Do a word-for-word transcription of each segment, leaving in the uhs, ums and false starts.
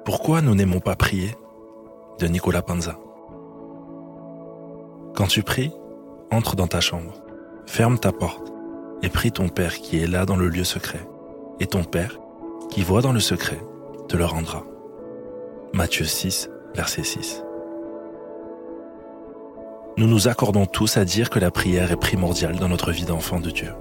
Pourquoi nous n'aimons pas prier ? De Nicolas Panza. Quand tu pries, entre dans ta chambre, ferme ta porte et prie ton Père qui est là dans le lieu secret. Et ton Père, qui voit dans le secret, te le rendra. Matthieu six, verset six. Nous nous accordons tous à dire que la prière est primordiale dans notre vie d'enfant de Dieu.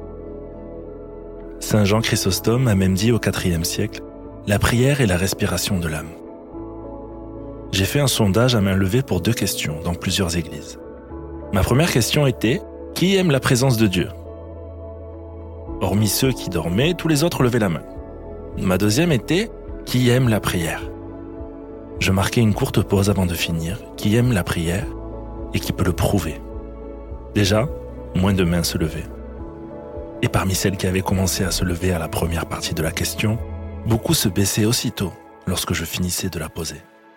Saint Jean Chrysostome a même dit au quatrième siècle « La prière est la respiration de l'âme ». J'ai fait un sondage à main levée pour deux questions dans plusieurs églises. Ma première question était « Qui aime la présence de Dieu ?» Hormis ceux qui dormaient, tous les autres levaient la main. Ma deuxième était « Qui aime la prière ?» Je marquais une courte pause avant de finir « Qui aime la prière ?» et qui peut le prouver. Déjà, moins de mains se levaient. Et parmi celles qui avaient commencé à se lever à la première partie de la question, beaucoup se baissaient aussitôt lorsque je finissais de la poser.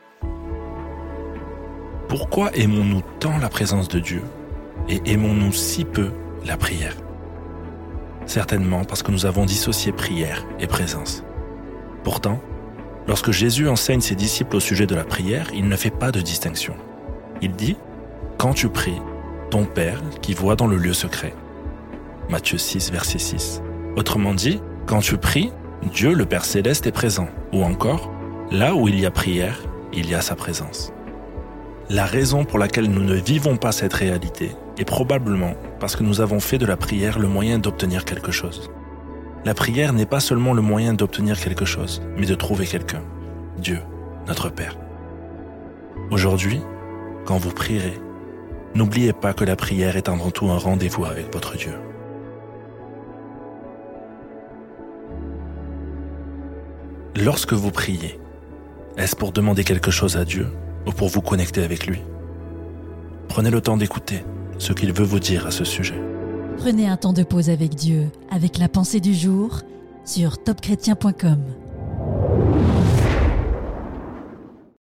Pourquoi aimons-nous tant la présence de Dieu et aimons-nous si peu la prière ? Certainement parce que nous avons dissocié prière et présence. Pourtant, lorsque Jésus enseigne ses disciples au sujet de la prière, il ne fait pas de distinction. Il dit « Quand tu pries, ton Père qui voit dans le lieu secret ». Matthieu six, verset six. Autrement dit, quand tu pries, Dieu le Père Céleste est présent. Ou encore, là où il y a prière, il y a sa présence. La raison pour laquelle nous ne vivons pas cette réalité est probablement parce que nous avons fait de la prière le moyen d'obtenir quelque chose. La prière n'est pas seulement le moyen d'obtenir quelque chose, mais de trouver quelqu'un, Dieu, notre Père. Aujourd'hui, quand vous prierez, n'oubliez pas que la prière est avant tout un rendez-vous avec votre Dieu. Lorsque vous priez, est-ce pour demander quelque chose à Dieu ou pour vous connecter avec lui ? Prenez le temps d'écouter ce qu'il veut vous dire à ce sujet. Prenez un temps de pause avec Dieu, avec la pensée du jour, sur top chrétien point com.